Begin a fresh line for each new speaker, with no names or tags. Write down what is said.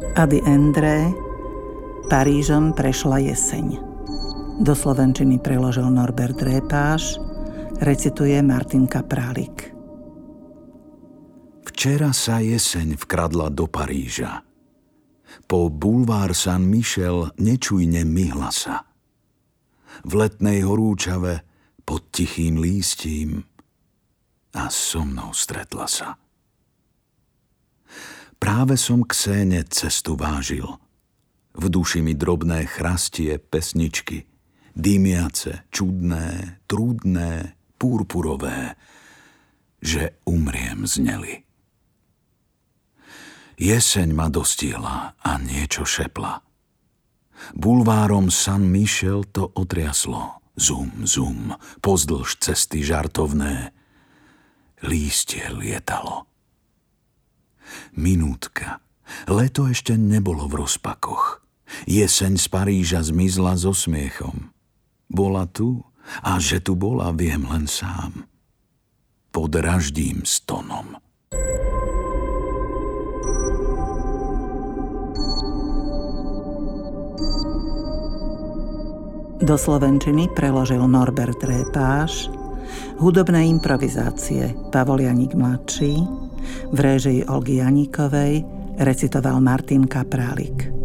Ady Endre, Parížom prešla jeseň. Do slovenčiny preložil Norbert Répáš, recituje Martin Kaprálik.
Včera sa jeseň vkradla do Paríža. Po bulvár Saint-Michel nečujne myhla sa. V letnej horúčave pod tichým lístím a so mnou stretla sa. Práve som k Séne cestu vážil. V duši mi drobné chrastie pesničky, dymiace, čudné, trúdne, púrpurové, že umriem zneli. Jeseň ma dostihla a niečo šepla. Bulvárom Saint-Michel to otriaslo. Zum, zum, pozdĺž cesty žartovné. Lístie lietalo. Minútka. Leto ešte nebolo v rozpakoch. Jeseň z Paríža zmizla so smiechom. Bola tu a že tu bola, viem len sám. Pod raždím stonom.
Do slovenčiny preložil Norbert Répáš, hudobné improvizácie Pavol Janík mladší, v réžii Olgy Janíkovej recitoval Martin Kaprálik.